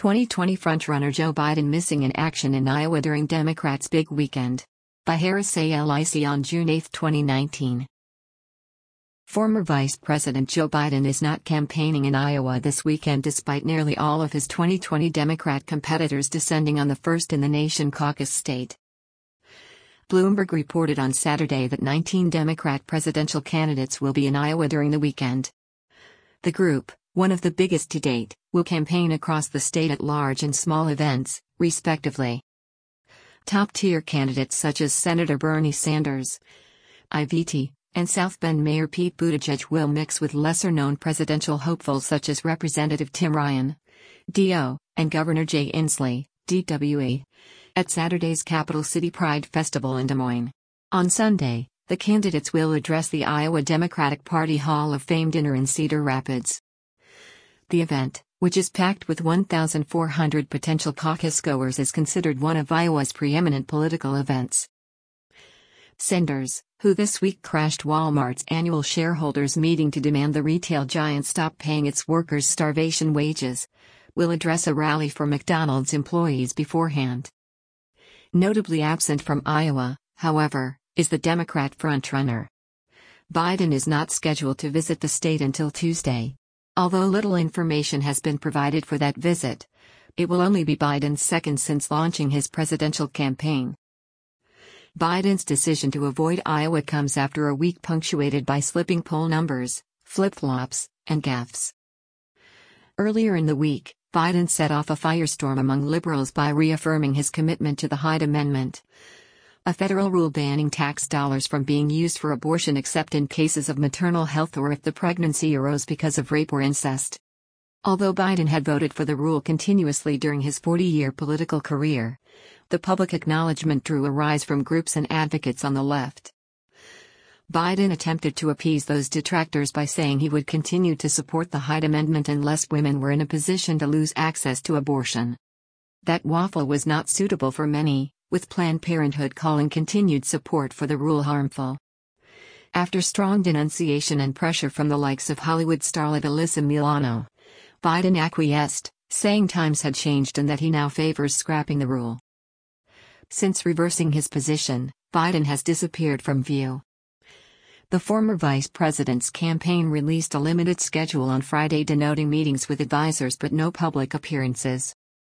2020 frontrunner Joe Biden missing in action in Iowa during Democrats' big weekend. By Harris A.L.I.C. on June 8, 2019. Former Vice President Joe Biden is not campaigning in Iowa this weekend despite nearly all of his 2020 Democrat competitors descending on the first-in-the-nation caucus state. Bloomberg reported on Saturday that 19 Democrat presidential candidates will be in Iowa during the weekend. The group, one of the biggest to date, will campaign across the state at large and small events, respectively. Top-tier candidates such as Senator Bernie Sanders, IVT, and South Bend Mayor Pete Buttigieg will mix with lesser-known presidential hopefuls such as Representative Tim Ryan, DO, and Governor Jay Inslee, DWE, at Saturday's Capital City Pride Festival in Des Moines. On Sunday, the candidates will address the Iowa Democratic Party Hall of Fame dinner in Cedar Rapids. The event, which is packed with 1,400 potential caucus-goers, is considered one of Iowa's preeminent political events. Sanders, who this week crashed Walmart's annual shareholders' meeting to demand the retail giant stop paying its workers starvation wages, will address a rally for McDonald's employees beforehand. Notably absent from Iowa, however, is the Democrat frontrunner. Biden is not scheduled to visit the state until Tuesday. Although little information has been provided for that visit, it will only be Biden's second since launching his presidential campaign. Biden's decision to avoid Iowa comes after a week punctuated by slipping poll numbers, flip-flops, and gaffes. Earlier in the week, Biden set off a firestorm among liberals by reaffirming his commitment to the Hyde Amendment, a federal rule banning tax dollars from being used for abortion except in cases of maternal health or if the pregnancy arose because of rape or incest. Although Biden had voted for the rule continuously during his 40-year political career, the public acknowledgement drew a rise from groups and advocates on the left. Biden attempted to appease those detractors by saying he would continue to support the Hyde Amendment unless women were in a position to lose access to abortion. That waffle was not suitable for many, with Planned Parenthood calling continued support for the rule harmful. After strong denunciation and pressure from the likes of Hollywood starlet Alyssa Milano, Biden acquiesced, saying times had changed and that he now favors scrapping the rule. Since reversing his position, Biden has disappeared from view. The former vice president's campaign released a limited schedule on Friday denoting meetings with advisors but no public appearances.